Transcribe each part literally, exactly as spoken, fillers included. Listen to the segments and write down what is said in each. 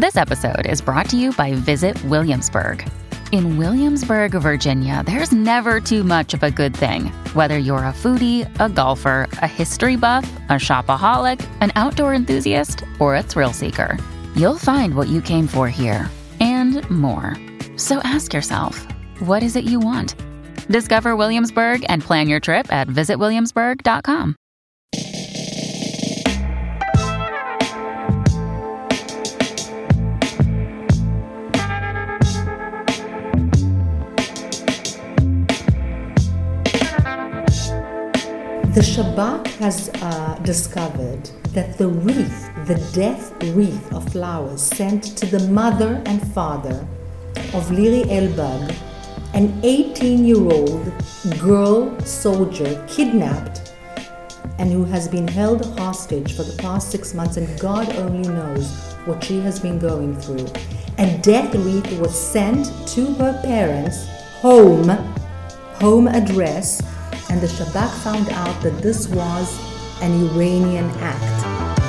This episode is brought to you by Visit Williamsburg. In Williamsburg, Virginia, there's never too much of a good thing. Whether you're a foodie, a golfer, a history buff, a shopaholic, an outdoor enthusiast, or a thrill seeker, you'll find what you came for here and more. So ask yourself, what is it you want? Discover Williamsburg and plan your trip at visit williamsburg dot com. The Shabak has uh, discovered that the wreath, the death wreath of flowers sent to the mother and father of Liri Elbag, an eighteen-year-old girl soldier kidnapped and who has been held hostage for the past six months, and God only knows what she has been going through. A death wreath was sent to her parents' home, home address, and the Shabak found out that this was an Iranian act.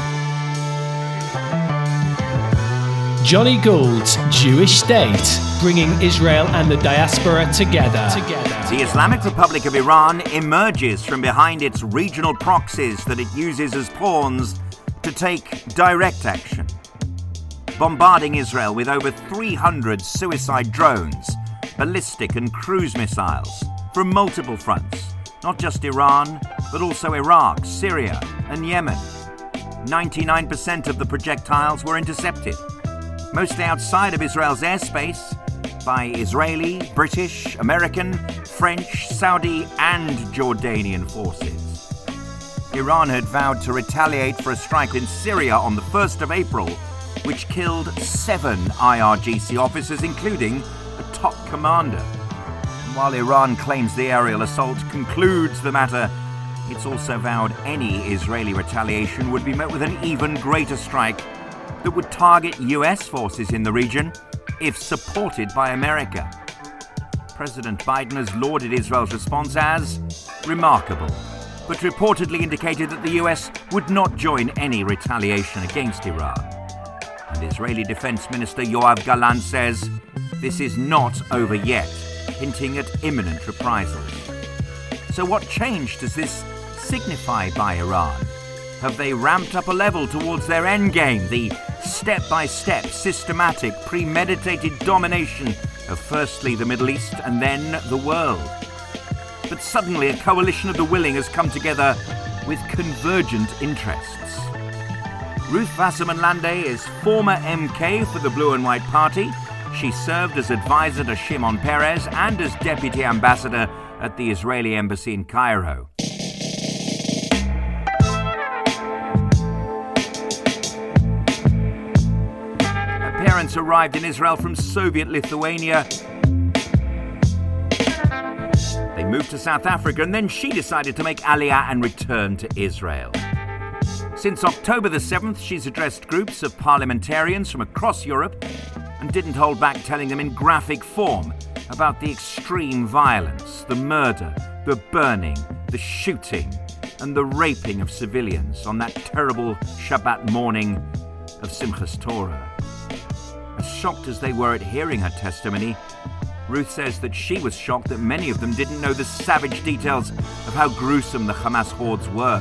Johnny Gould's Jewish State, bringing Israel and the diaspora together. together. The Islamic Republic of Iran emerges from behind its regional proxies that it uses as pawns to take direct action, bombarding Israel with over three hundred suicide drones, ballistic and cruise missiles from multiple fronts. Not just Iran, but also Iraq, Syria, and Yemen. ninety-nine percent of the projectiles were intercepted, mostly outside of Israel's airspace, by Israeli, British, American, French, Saudi, and Jordanian forces. Iran had vowed to retaliate for a strike in Syria on the first of April, which killed seven I R G C officers, including a top commander. While Iran claims the aerial assault concludes the matter, it's also vowed any Israeli retaliation would be met with an even greater strike that would target U S forces in the region if supported by America. President Biden has lauded Israel's response as remarkable, but reportedly indicated that the U S would not join any retaliation against Iran. And Israeli Defense Minister Yoav Gallant says this is not over yet, hinting at imminent reprisals. So what change does this signify by Iran? Have they ramped up a level towards their endgame, the step-by-step, systematic, premeditated domination of firstly the Middle East and then the world? But suddenly a coalition of the willing has come together with convergent interests. Ruth Wasserman Lande is former M K for the Blue and White Party. She served as advisor to Shimon Peres and as deputy ambassador at the Israeli embassy in Cairo. Her parents arrived in Israel from Soviet Lithuania. They moved to South Africa, and then she decided to make Aliyah and return to Israel. Since October the seventh, she's addressed groups of parliamentarians from across Europe and didn't hold back telling them in graphic form about the extreme violence, the murder, the burning, the shooting, and the raping of civilians on that terrible Shabbat morning of Simchas Torah. As shocked as they were at hearing her testimony, Ruth says that she was shocked that many of them didn't know the savage details of how gruesome the Hamas hordes were.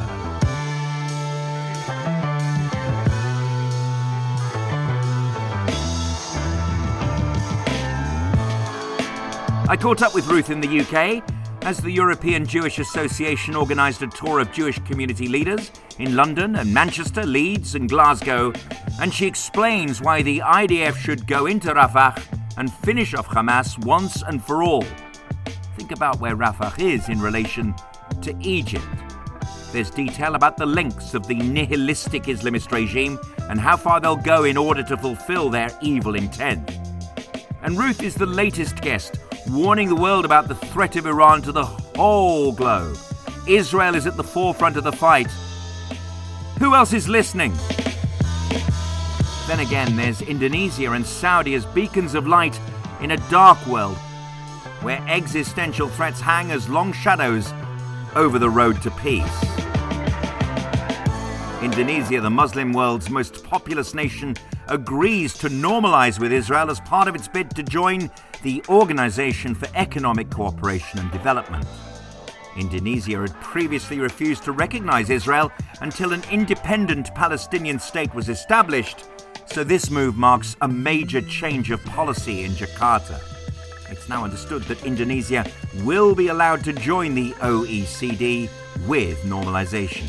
I caught up with Ruth in the U K as the European Jewish Association organised a tour of Jewish community leaders in London and Manchester, Leeds and Glasgow, and she explains why the I D F should go into Rafah and finish off Hamas once and for all. Think about where Rafah is in relation to Egypt. There's detail about the lengths of the nihilistic Islamist regime and how far they'll go in order to fulfill their evil intent. And Ruth is the latest guest, warning the world about the threat of Iran to the whole globe. Israel is at the forefront of the fight. Who else is listening? Then again, there's Indonesia and Saudi as beacons of light in a dark world where existential threats hang as long shadows over the road to peace. Indonesia, the Muslim world's most populous nation, agrees to normalize with Israel as part of its bid to join the Organization for Economic Cooperation and Development. Indonesia had previously refused to recognize Israel until an independent Palestinian state was established, so this move marks a major change of policy in Jakarta. It's now understood that Indonesia will be allowed to join the O E C D with normalization.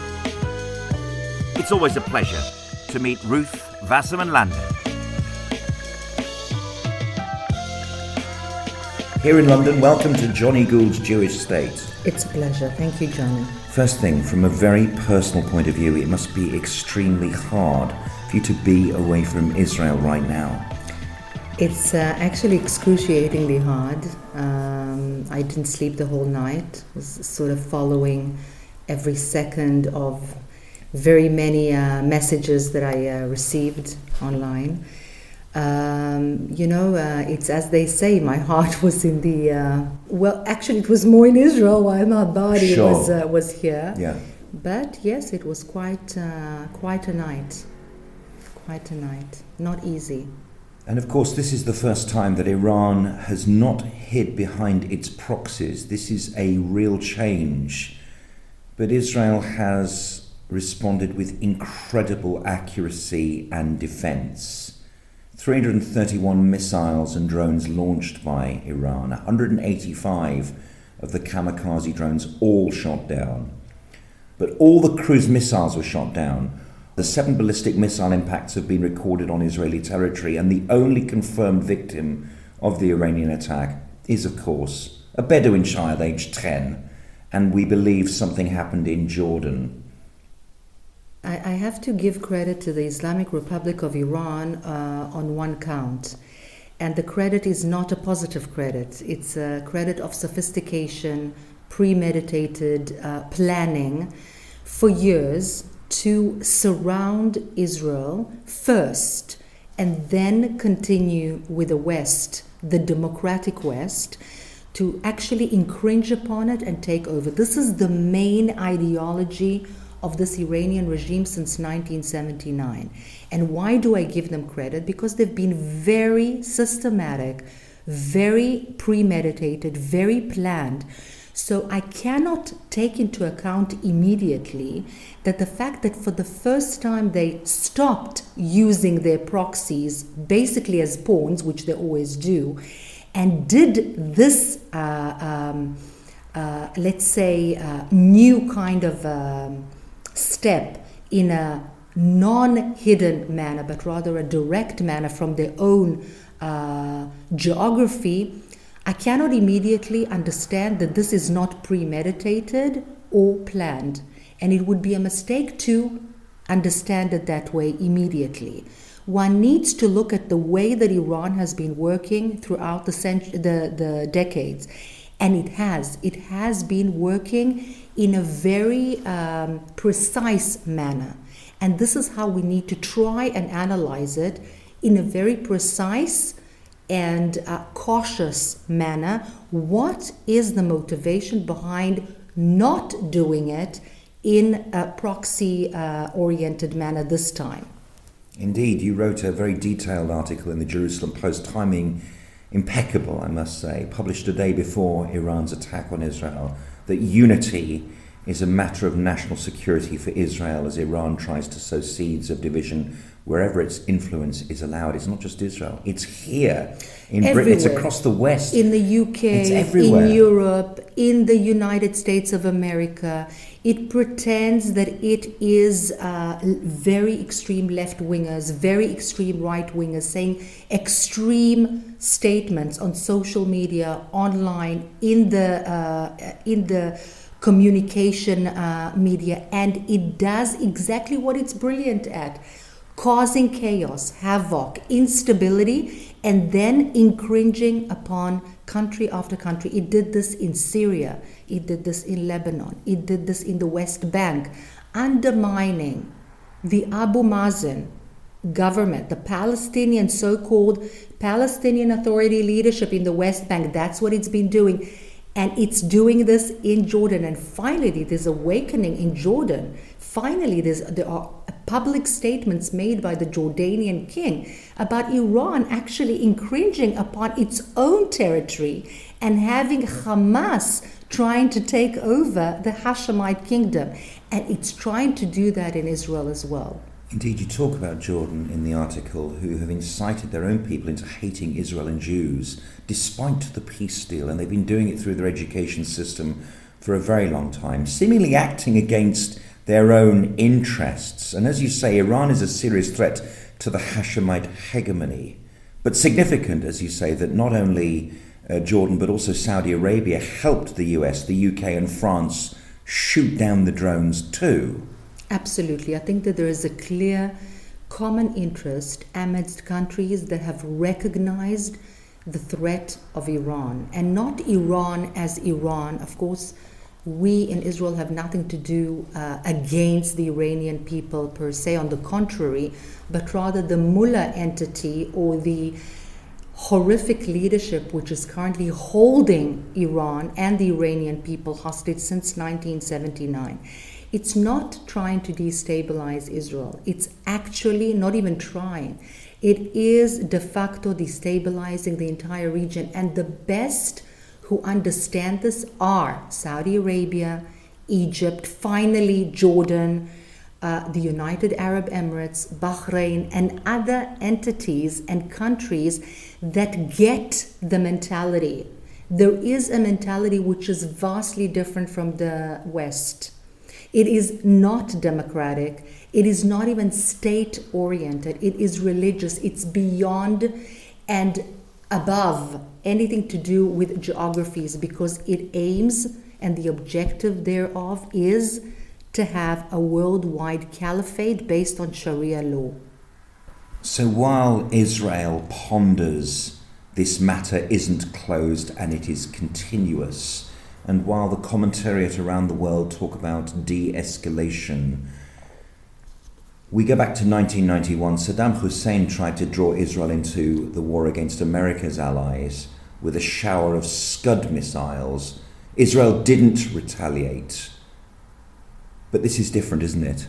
It's always a pleasure to meet Ruth Wasserman-Lande. Here in London, welcome to Johnny Gould's Jewish State. It's a pleasure. Thank you, Johnny. First thing, from a very personal point of view, it must be extremely hard for you to be away from Israel right now. It's uh, actually excruciatingly hard. Um, I didn't sleep the whole night. I was sort of following every second of very many uh, messages that I uh, received online. Um, you know, uh, it's as they say, my heart was in the, uh, well, actually it was more in Israel while my body sure. was uh, was here. Yeah. But yes, it was quite, uh, quite a night. Quite a night. Not easy. And of course, this is the first time that Iran has not hid behind its proxies. This is a real change. But Israel has responded with incredible accuracy and defense. three hundred thirty-one missiles and drones launched by Iran, one hundred eighty-five of the kamikaze drones all shot down. But all the cruise missiles were shot down. The seven ballistic missile impacts have been recorded on Israeli territory, and the only confirmed victim of the Iranian attack is, of course, a Bedouin child aged ten, and we believe something happened in Jordan. I have to give credit to the Islamic Republic of Iran uh, on one count. And the credit is not a positive credit. It's a credit of sophistication, premeditated uh, planning for years to surround Israel first and then continue with the West, the democratic West, to actually infringe upon it and take over. This is the main ideology of this Iranian regime since nineteen seventy-nine. And why do I give them credit? Because they've been very systematic, very premeditated, very planned. So I cannot take into account immediately that the fact that for the first time they stopped using their proxies basically as pawns, which they always do, and did this, uh, um, uh, let's say, uh, new kind of um, step in a non-hidden manner, but rather a direct manner from their own uh, geography, I cannot immediately understand that this is not premeditated or planned. And it would be a mistake to understand it that way immediately. One needs to look at the way that Iran has been working throughout the, cent- the, the decades. And it has. It has been working in a very um, precise manner. And this is how we need to try and analyze it in a very precise and uh, cautious manner. What is the motivation behind not doing it in a proxy-oriented uh, manner this time? Indeed, you wrote a very detailed article in the Jerusalem Post, timing impeccable, I must say, published a day before Iran's attack on Israel, that unity is a matter of national security for Israel as Iran tries to sow seeds of division wherever its influence is allowed. It's not just Israel, it's here in everywhere. Britain, it's across the West. In the U K, it's everywhere. In Europe, in the United States of America. It pretends that it is uh, very extreme left-wingers, very extreme right-wingers saying extreme statements on social media, online, in the uh, in the communication uh, media, and it does exactly what it's brilliant at: causing chaos, havoc, instability, and then infringing upon country after country. It did this in Syria, it did this in Lebanon, it did this in the West Bank, undermining the Abu Mazen government, the Palestinian, so-called Palestinian Authority leadership in the West Bank. That's what it's been doing. And it's doing this in Jordan. And finally, this awakening in Jordan, Finally, there's, there are public statements made by the Jordanian king about Iran actually infringing upon its own territory and having Hamas trying to take over the Hashemite kingdom. And it's trying to do that in Israel as well. Indeed, you talk about Jordan in the article, who have incited their own people into hating Israel and Jews, despite the peace deal, and they've been doing it through their education system for a very long time, seemingly acting against their own interests. And as you say, Iran is a serious threat to the Hashemite hegemony, but significant, as you say, that not only uh, Jordan, but also Saudi Arabia helped the U S, the U K and France shoot down the drones too. Absolutely. I think that there is a clear common interest amidst countries that have recognized the threat of Iran, and not Iran as Iran. Of course, we in Israel have nothing to do uh, against the Iranian people per se, on the contrary, but rather the mullah entity or the horrific leadership which is currently holding Iran and the Iranian people hostage since nineteen seventy-nine. It's not trying to destabilize Israel. It's actually not even trying. It is de facto destabilizing the entire region. And the best who understand this are Saudi Arabia, Egypt, finally Jordan, uh, the United Arab Emirates, Bahrain, and other entities and countries that get the mentality. There is a mentality which is vastly different from the West. It is not democratic. It is not even state-oriented. It is religious. It's beyond and above anything to do with geographies, because it aims, and the objective thereof is to have a worldwide caliphate based on Sharia law. So while Israel ponders, this matter isn't closed and it is continuous. And while the commentariat around the world talk about de-escalation, we go back to nineteen ninety-one. Saddam Hussein tried to draw Israel into the war against America's allies with a shower of Scud missiles. Israel didn't retaliate. But this is different, isn't it?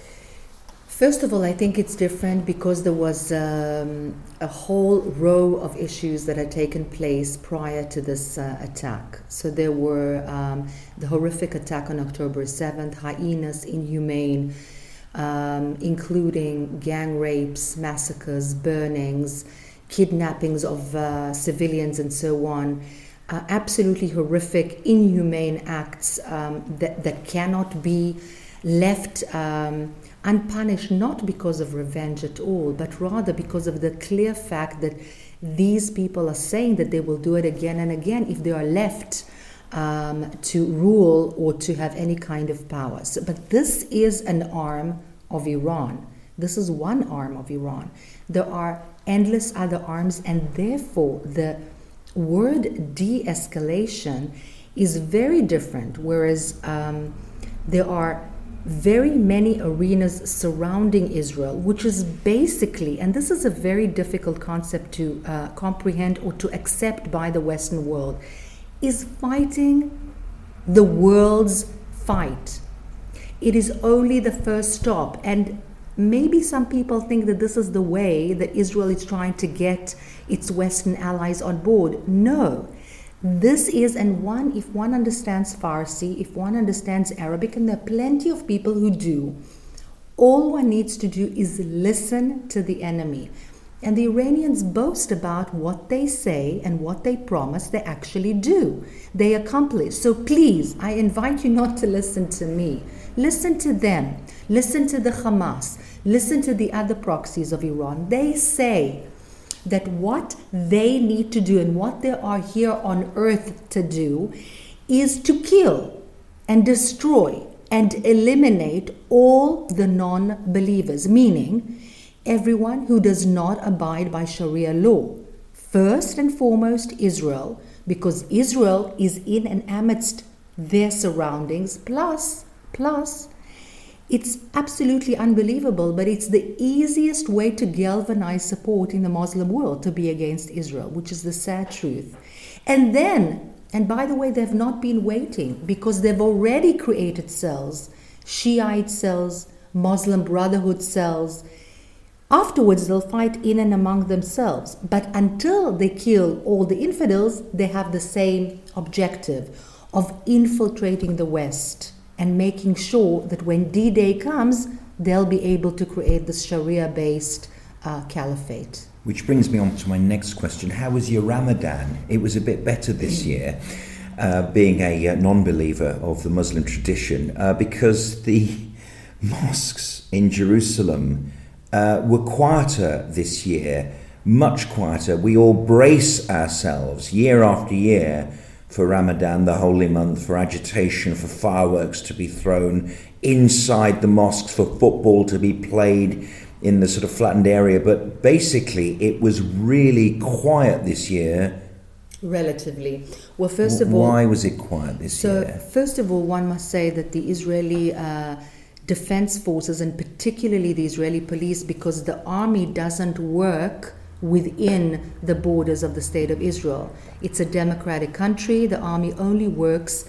First of all, I think it's different because there was um, a whole row of issues that had taken place prior to this uh, attack. So there were um, the horrific attack on October seventh, heinous, inhumane, um, including gang rapes, massacres, burnings, kidnappings of uh, civilians and so on. Uh, absolutely horrific, inhumane acts um, that, that cannot be left um, unpunished, not because of revenge at all, but rather because of the clear fact that these people are saying that they will do it again and again if they are left um, to rule or to have any kind of power. So, but this is an arm of Iran. This is one arm of Iran. There are endless other arms, and therefore the word de-escalation is very different, whereas um, there are very many arenas surrounding Israel, which is basically, and this is a very difficult concept to uh, comprehend or to accept by the Western world, is fighting the world's fight. It is only the first stop, and maybe some people think that this is the way that Israel is trying to get its Western allies on board. No. This is, and one, if one understands Farsi, if one understands Arabic, and there are plenty of people who do, all one needs to do is listen to the enemy. And the Iranians boast about what they say and what they promise, they actually do. They accomplish. So please, I invite you not to listen to me. Listen to them. Listen to the Hamas. Listen to the other proxies of Iran. They say that what they need to do and what they are here on earth to do is to kill and destroy and eliminate all the non-believers, meaning everyone who does not abide by Sharia law. First and foremost, Israel, because Israel is in and amidst their surroundings, plus, plus, it's absolutely unbelievable, but it's the easiest way to galvanize support in the Muslim world to be against Israel, which is the sad truth. And then, and by the way, they've not been waiting, because they've already created cells Shiite cells, Muslim Brotherhood cells. Afterwards, they'll fight in and among themselves. But until they kill all the infidels, they have the same objective of infiltrating the West and making sure that when D-Day comes, they'll be able to create this Sharia-based uh, caliphate. Which brings me on to my next question. How was your Ramadan? It was a bit better this year, uh, being a uh, non-believer of the Muslim tradition, uh, because the mosques in Jerusalem uh, were quieter this year, much quieter. We all brace ourselves year after year for Ramadan, the holy month, for agitation, for fireworks to be thrown inside the mosques, for football to be played in the sort of flattened area. But basically, it was really quiet this year. Relatively. Well, first W- of all... Why was it quiet this so year? So, first of all, one must say that the Israeli uh, Defense Forces, and particularly the Israeli police, because the army doesn't work within the borders of the State of Israel. It's a democratic country. The army only works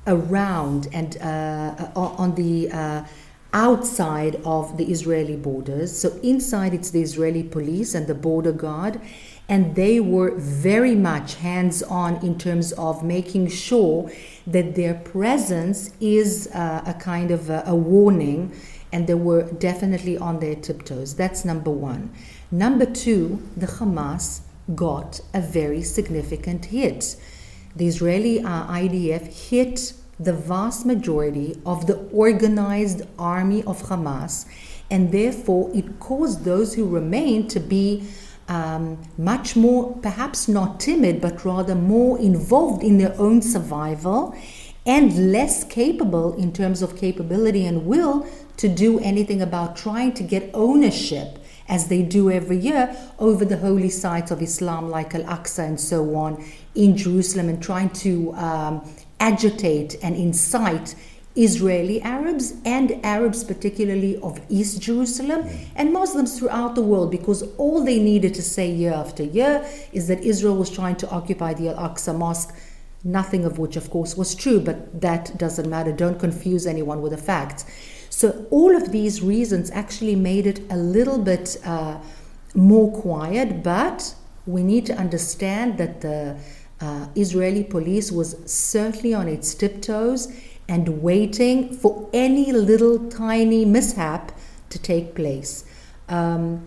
around and uh, on the uh, outside of the Israeli borders. So inside it's the Israeli police and the border guard, and they were very much hands-on in terms of making sure that their presence is uh, a kind of a, a warning, and they were definitely on their tiptoes. That's number one. Number two, the Hamas got a very significant hit. The Israeli uh, I D F hit the vast majority of the organized army of Hamas, and therefore it caused those who remain to be um, much more, perhaps not timid, but rather more involved in their own survival and less capable in terms of capability and will to do anything about trying to get ownership, as they do every year, over the holy sites of Islam like Al-Aqsa and so on in Jerusalem, and trying to um, agitate and incite Israeli Arabs and Arabs particularly of East Jerusalem and Muslims throughout the world, because all they needed to say year after year is that Israel was trying to occupy the Al-Aqsa Mosque, nothing of which of course was true, but that doesn't matter. Don't confuse anyone with the facts. So all of these reasons actually made it a little bit uh, more quiet, but we need to understand that the uh, Israeli police was certainly on its tiptoes and waiting for any little tiny mishap to take place. Um,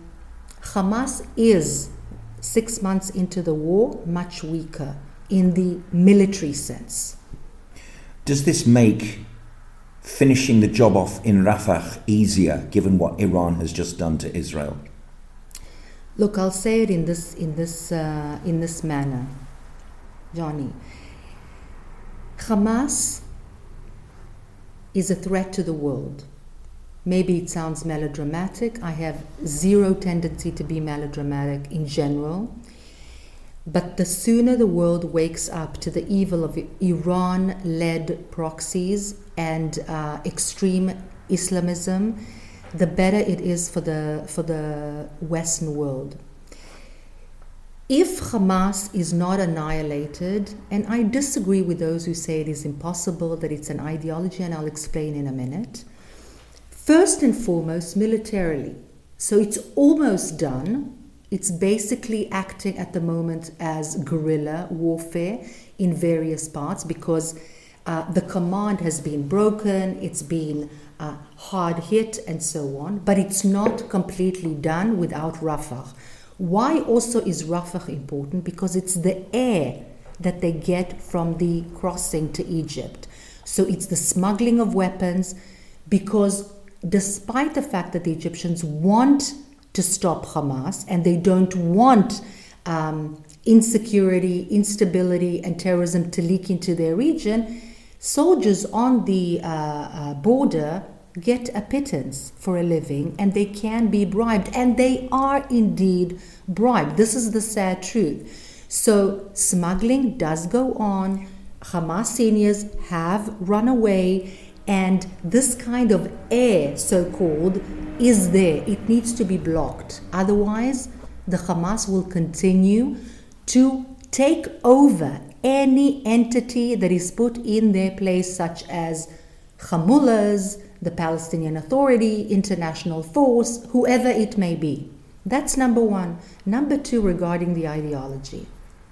Hamas is, six months into the war, much weaker in the military sense. Does this make finishing the job off in Rafah easier, given what Iran has just done to Israel? Look, I'll say it in this in this uh, in this manner, Johnny. Hamas is a threat to the world. Maybe it sounds melodramatic. I have zero tendency to be melodramatic in general. But the sooner the world wakes up to the evil of Iran-led proxies and uh, extreme Islamism, the better it is for the for the Western world. If Hamas is not annihilated, and I disagree with those who say it is impossible, that it's an ideology, and I'll explain in a minute. First and foremost, militarily. So it's almost done. It's basically acting at the moment as guerrilla warfare in various parts, because uh, the command has been broken, it's been uh, hard hit and so on, but it's not completely done without Rafah. Why also is Rafah important? Because it's the air that they get from the crossing to Egypt. So it's the smuggling of weapons, because despite the fact that the Egyptians want to stop Hamas, and they don't want um, insecurity, instability, and terrorism to leak into their region, soldiers on the uh, uh, border get a pittance for a living, and they can be bribed, and they are indeed bribed. This is the sad truth. So smuggling does go on. Hamas seniors have run away, and this kind of air, so-called, is there. It needs to be blocked. Otherwise, the Hamas will continue to take over any entity that is put in their place, such as Hamullahs, the Palestinian Authority, international force, whoever it may be. That's number one. Number two, regarding the ideology.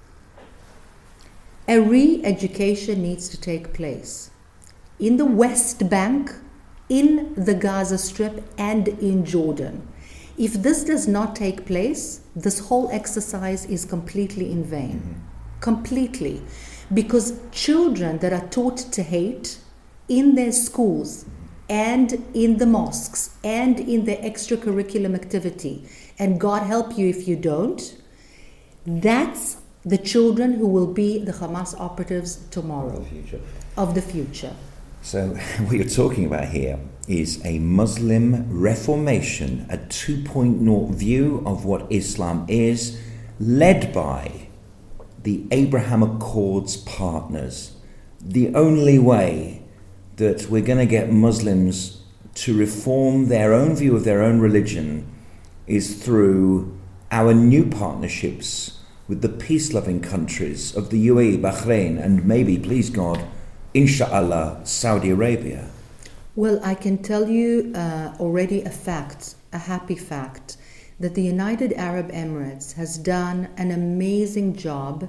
A re-education needs to take place in the West Bank, in the Gaza Strip, and in Jordan. If this does not take place, this whole exercise is completely in vain. Mm-hmm. Completely. Because children that are taught to hate in their schools and in the mosques and in their extracurriculum activity, and God help you if you don't, that's the children who will be the Hamas operatives tomorrow. Of the future. Of the future. So what you're talking about here is a Muslim reformation, a two point oh view of what Islam is, led by the Abraham Accords partners. The only way that we're going to get Muslims to reform their own view of their own religion is through our new partnerships with the peace-loving countries of the U A E, Bahrain, and maybe, please God, inshallah, Saudi Arabia. Well, I can tell you uh, already a fact, a happy fact, that the United Arab Emirates has done an amazing job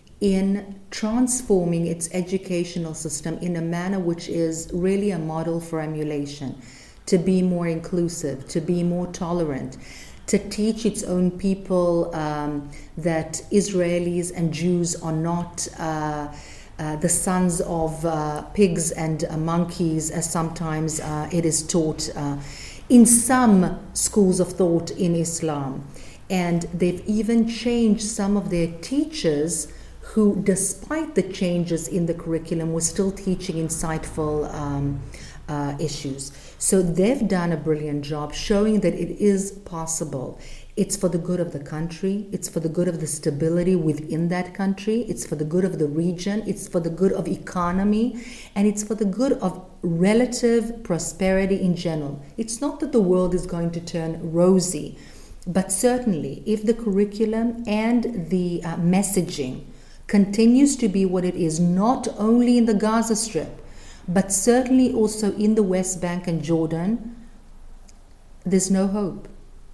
in transforming its educational system in a manner which is really a model for emulation, to be more inclusive, to be more tolerant, to teach its own people um, that Israelis and Jews are not uh, uh, the sons of uh, pigs and uh, monkeys, as sometimes uh, it is taught uh, in some schools of thought in Islam. And they've even changed some of their teachers who, despite the changes in the curriculum, were still teaching insightful um, uh, issues. So they've done a brilliant job showing that it is possible. It's for the good of the country, it's for the good of the stability within that country, it's for the good of the region, it's for the good of economy, and it's for the good of relative prosperity in general. It's not that the world is going to turn rosy, but certainly if the curriculum and the uh, messaging continues to be what it is, not only in the Gaza Strip, but certainly also in the West Bank and Jordan, there's no hope.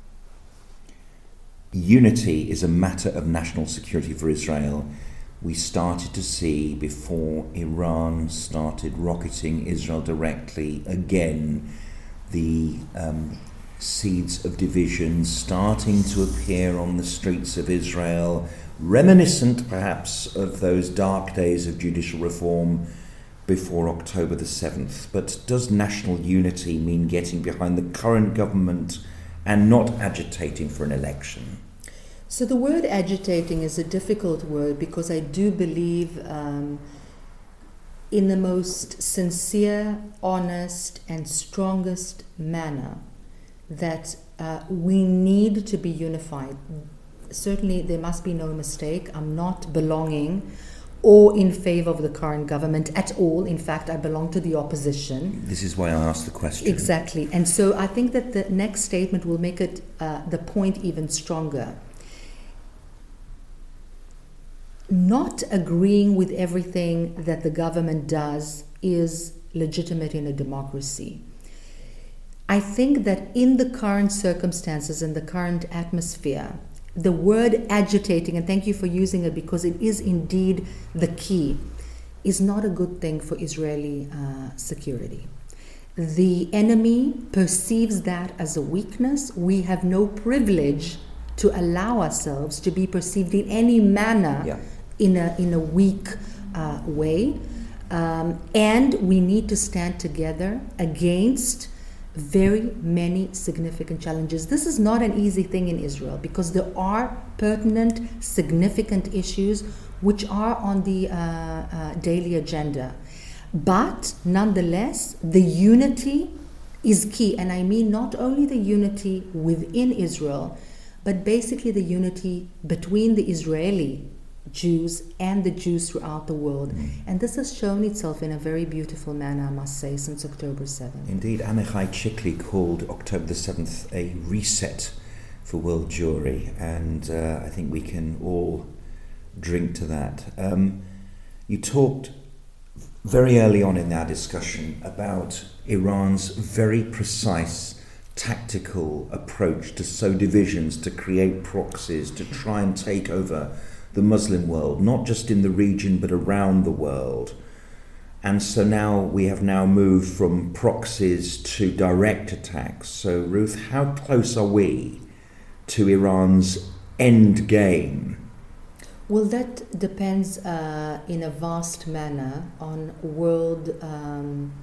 Unity is a matter of national security for Israel. We started to see, before Iran started rocketing Israel directly again, the um, seeds of division starting to appear on the streets of Israel, reminiscent perhaps of those dark days of judicial reform before October the seventh. But does national unity mean getting behind the current government and not agitating for an election? So the word agitating is a difficult word, because I do believe um, in the most sincere, honest, and strongest manner that uh, we need to be unified. Certainly there must be no mistake. I'm not belonging or in favor of the current government at all. In fact, I belong to the opposition. This is why I asked the question. Exactly. And so I think that the next statement will make it uh, the point even stronger. Not agreeing with everything that the government does is legitimate in a democracy. I think that in the current circumstances, in the current atmosphere, the word agitating, and thank you for using it because it is indeed the key, is not a good thing for Israeli uh, security. The enemy perceives that as a weakness. We have no privilege to allow ourselves to be perceived in any manner yeah. in a in a weak uh, way. Um, and we need to stand together against very many significant challenges. This is not an easy thing in Israel, because there are pertinent, significant issues which are on the uh, uh, daily agenda. But nonetheless, the unity is key. And I mean not only the unity within Israel, but basically the unity between the Israeli Jews and the Jews throughout the world. Mm. And this has shown itself in a very beautiful manner, I must say, since October seventh. Indeed, Amichai Chikli called October the seventh a reset for world Jewry, and uh, I think we can all drink to that. Um, you talked very early on in our discussion about Iran's very precise tactical approach to sow divisions, to create proxies, to try and take over the Muslim world, not just in the region but around the world. And so now we have now moved from proxies to direct attacks. So Ruth, how close are we to Iran's end game? Well, that depends uh, in a vast manner on world um,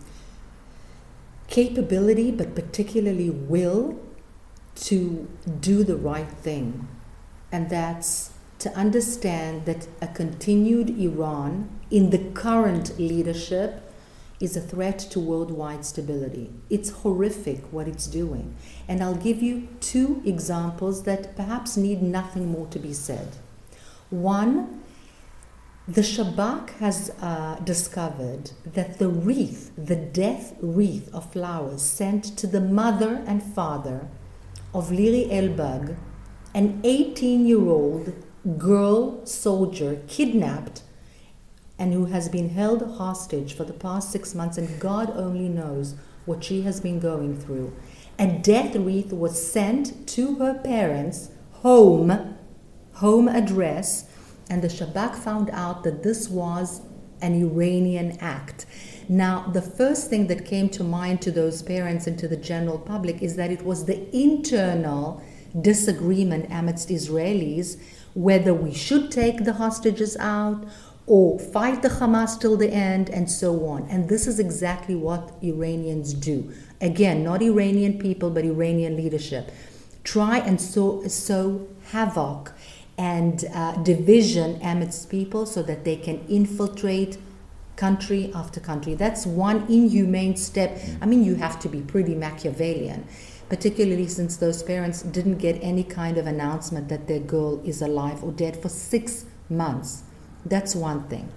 capability, but particularly will to do the right thing. And that's to understand that a continued Iran in the current leadership is a threat to worldwide stability. It's horrific what it's doing. And I'll give you two examples that perhaps need nothing more to be said. One, the Shabak has uh, discovered that the wreath, the death wreath of flowers sent to the mother and father of Liri Elbag, an eighteen-year-old girl soldier kidnapped and who has been held hostage for the past six months, and God only knows what she has been going through. A death wreath was sent to her parents' home, home address, and the Shabak found out that this was an Iranian act. Now, the first thing that came to mind to those parents and to the general public is that it was the internal disagreement amidst Israelis whether we should take the hostages out or fight the Hamas till the end, and so on. And this is exactly what Iranians do. Again, not Iranian people, but Iranian leadership. Try and sow, sow havoc and uh, division amidst people so that they can infiltrate country after country. That's one inhumane step. I mean, you have to be pretty Machiavellian, particularly since those parents didn't get any kind of announcement that their girl is alive or dead for six months. That's one thing.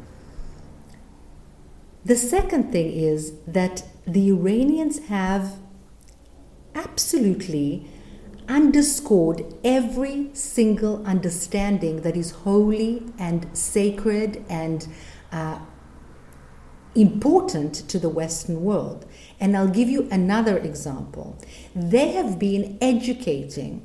The second thing is that the Iranians have absolutely underscored every single understanding that is holy and sacred and uh, important to the Western world. And I'll give you another example. They have been educating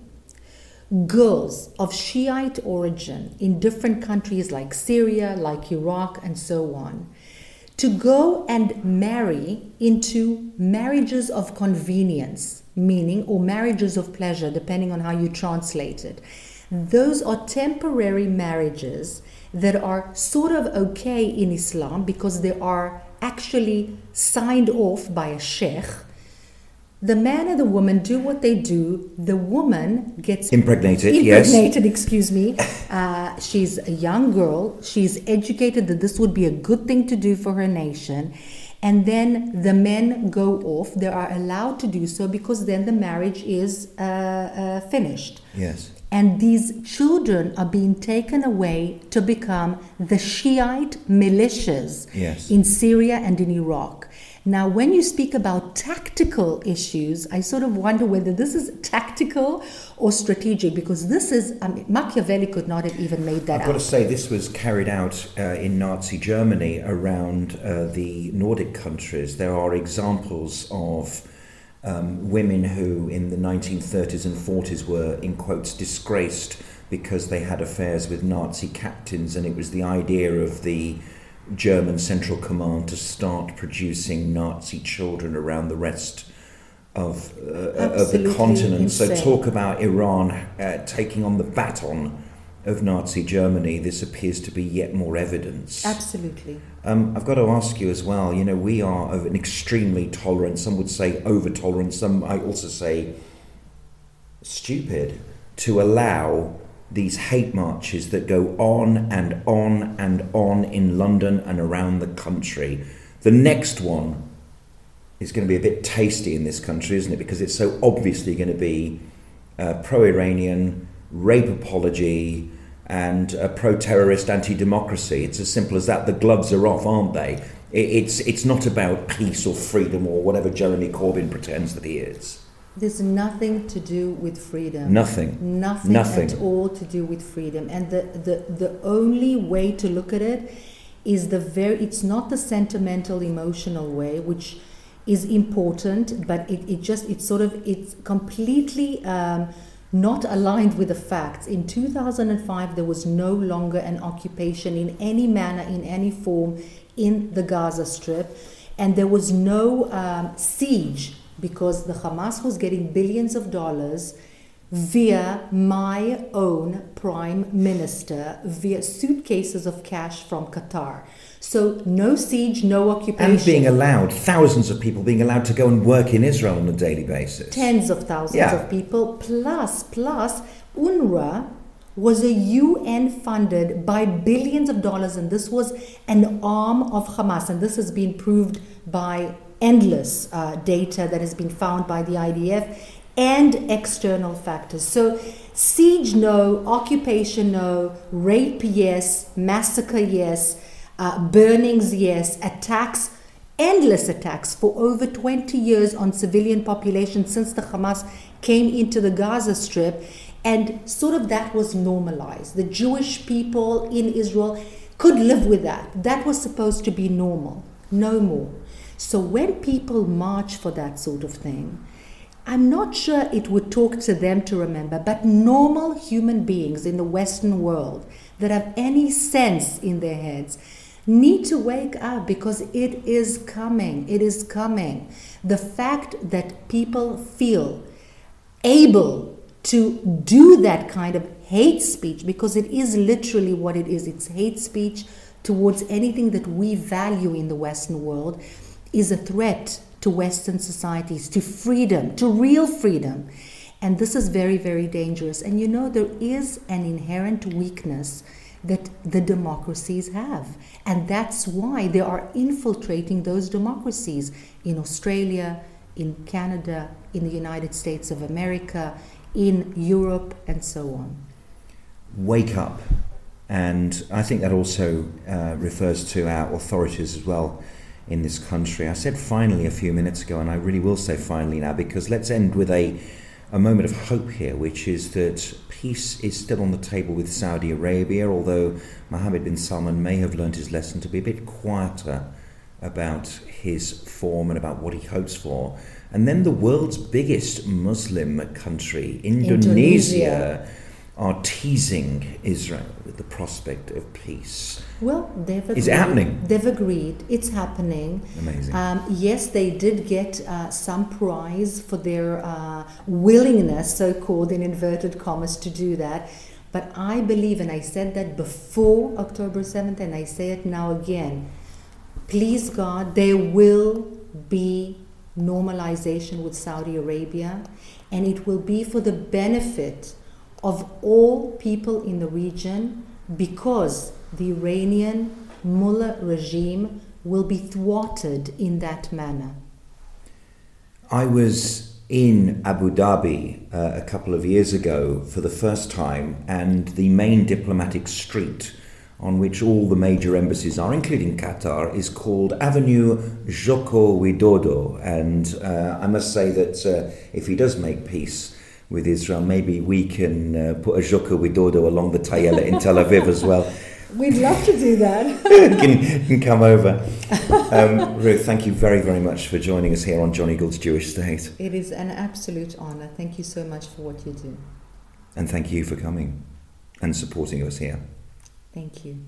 girls of Shiite origin in different countries like Syria, like Iraq, and so on, to go and marry into marriages of convenience, meaning, or marriages of pleasure, depending on how you translate it. Those are temporary marriages that are sort of okay in Islam because they are actually signed off by a sheikh. The man and the woman do what they do. The woman gets impregnated, impregnated, yes. excuse me. Uh, she's a young girl. She's educated that this would be a good thing to do for her nation. And then the men go off. They are allowed to do so because then the marriage is uh, uh, finished. Yes. And these children are being taken away to become the Shiite militias yes. in Syria and in Iraq. Now, when you speak about tactical issues, I sort of wonder whether this is tactical or strategic, because this is, I mean, Machiavelli could not have even made that I've up. got to say, this was carried out uh, in Nazi Germany around uh, the Nordic countries. There are examples of um, women who in the nineteen thirties and forties were, in quotes, disgraced because they had affairs with Nazi captains, and it was the idea of the German Central Command to start producing Nazi children around the rest of, uh, of the continent. Insane. So talk about Iran uh, taking on the baton of Nazi Germany. This appears to be yet more evidence. Absolutely. Um, I've got to ask you as well, you know, we are of an extremely tolerant, some would say over-tolerant, some might also say stupid, to allow these hate marches that go on and on and on in London and around the country. The next one is going to be a bit tasty in this country, isn't it? Because it's so obviously going to be uh, pro-Iranian, rape apology, and uh, pro-terrorist anti-democracy. It's as simple as that. The gloves are off, aren't they? It's, it's not about peace or freedom or whatever Jeremy Corbyn pretends that he is. There's nothing to do with freedom. Nothing. Nothing, Nothing. at all to do with freedom. And the, the, the only way to look at it is the very, it's not the sentimental, emotional way, which is important, but it, it just, it's sort of, it's completely um, not aligned with the facts. In two thousand five, there was no longer an occupation in any manner, in any form, in the Gaza Strip, and there was no um, siege, because the Hamas was getting billions of dollars via my own prime minister, via suitcases of cash from Qatar. So no siege, no occupation. And being allowed, thousands of people being allowed to go and work in Israel on a daily basis. Tens of thousands yeah. of people, plus, plus UNRWA was a U N funded by billions of dollars, and this was an arm of Hamas, and this has been proved by endless uh, data that has been found by the I D F and external factors. So siege, no. Occupation, no. Rape, yes. Massacre, yes. Uh, burnings, yes. Attacks, endless attacks for over twenty years on civilian population since the Hamas came into the Gaza Strip, and sort of that was normalized. The Jewish people in Israel could live with that. That was supposed to be normal, no more. So when people march for that sort of thing, I'm not sure it would talk to them to remember, but normal human beings in the Western world that have any sense in their heads need to wake up, because it is coming. It is coming. The fact that people feel able to do that kind of hate speech, because it is literally what it is, it's hate speech towards anything that we value in the Western world, is a threat to Western societies, to freedom, to real freedom. And this is very, very dangerous. And you know, there is an inherent weakness that the democracies have. And that's why they are infiltrating those democracies in Australia, in Canada, in the United States of America, in Europe, and so on. Wake up. And I think that also uh, refers to our authorities as well in this country. I said finally a few minutes ago, and I really will say finally now, because let's end with a, a moment of hope here, which is that peace is still on the table with Saudi Arabia, although Mohammed bin Salman may have learned his lesson to be a bit quieter about his form and about what he hopes for. And then the world's biggest Muslim country, Indonesia, Indonesia. are teasing Israel with the prospect of peace. Well, they've agreed. Is it happening? They've agreed. It's happening. Amazing. Um, yes, they did get uh, some prize for their uh, willingness, so-called in inverted commas, to do that. But I believe, and I said that before October seventh, and I say it now again, please God, there will be normalization with Saudi Arabia, and it will be for the benefit of all people in the region, because the Iranian mullah regime will be thwarted in that manner. I was in Abu Dhabi uh, a couple of years ago for the first time, and the main diplomatic street on which all the major embassies are, including Qatar, is called Avenue Joko Widodo. And uh, I must say that uh, if he does make peace with Israel, maybe we can uh, put a Joko Widodo along the Tayela in Tel Aviv as well. We'd love to do that. can, can come over. Um, Ruth, thank you very, very much for joining us here on Johnny Gould's Jewish State. It is an absolute honor. Thank you so much for what you do. And thank you for coming and supporting us here. Thank you.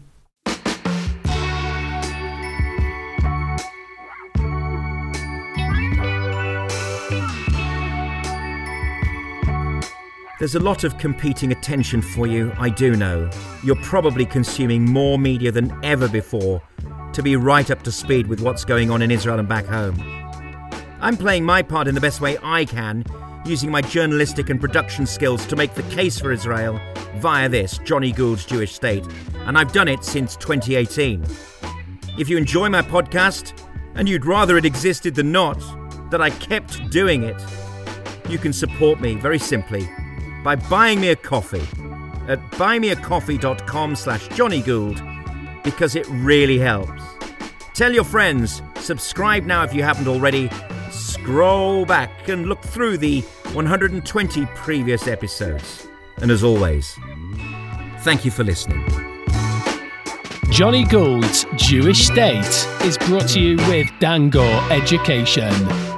There's a lot of competing attention for you, I do know. You're probably consuming more media than ever before to be right up to speed with what's going on in Israel and back home. I'm playing my part in the best way I can, using my journalistic and production skills to make the case for Israel via this, Johnny Gould's Jewish State, and I've done it since twenty eighteen. If you enjoy my podcast, and you'd rather it existed than not, that I kept doing it, you can support me very simply by buying me a coffee at buymeacoffee.com slash Johnny Gould, because it really helps. Tell your friends, subscribe now if you haven't already, scroll back and look through the one hundred twenty previous episodes. And as always, thank you for listening. Johnny Gould's Jewish State is brought to you with Dangor Education.